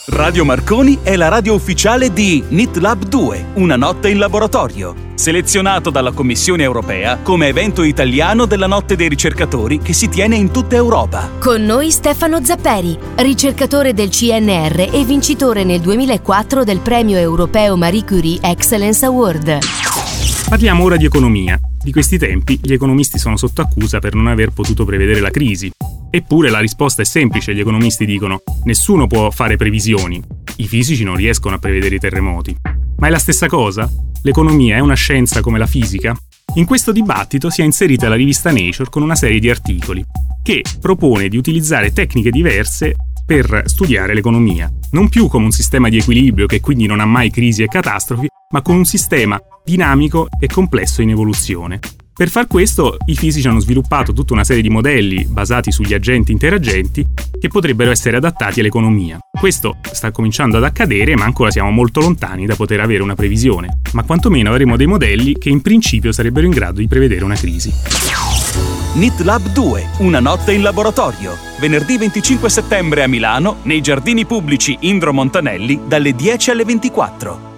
Radio Marconi è la radio ufficiale di NIT Lab 2, una notte in laboratorio, selezionato dalla Commissione europea come evento italiano della Notte dei ricercatori che si tiene in tutta Europa. Con noi Stefano Zapperi, ricercatore del CNR e vincitore nel 2004 del premio europeo Marie Curie Excellence Award. Parliamo ora di economia. Di questi tempi gli economisti sono sotto accusa per non aver potuto prevedere la crisi. Eppure la risposta è semplice, gli economisti dicono: nessuno può fare previsioni. I fisici non riescono a prevedere i terremoti. Ma è la stessa cosa? L'economia è una scienza come la fisica? In questo dibattito si è inserita la rivista Nature con una serie di articoli che propone di utilizzare tecniche diverse per studiare l'economia, non più come un sistema di equilibrio che quindi non ha mai crisi e catastrofi, ma con un sistema dinamico e complesso in evoluzione. Per far questo, i fisici hanno sviluppato tutta una serie di modelli basati sugli agenti interagenti che potrebbero essere adattati all'economia. Questo sta cominciando ad accadere, ma ancora siamo molto lontani da poter avere una previsione, ma quantomeno avremo dei modelli che in principio sarebbero in grado di prevedere una crisi. NIT Lab 2, una notte in laboratorio. Venerdì 25 settembre a Milano, nei giardini pubblici Indro Montanelli, dalle 10 alle 24.